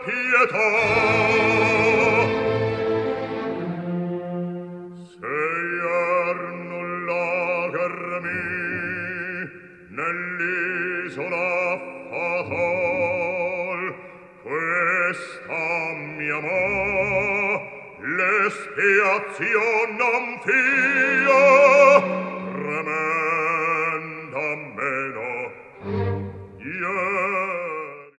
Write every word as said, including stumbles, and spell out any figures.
pietà. Se ier nulla germi nell'isola fatal, questa mia ma l'espiazion non fin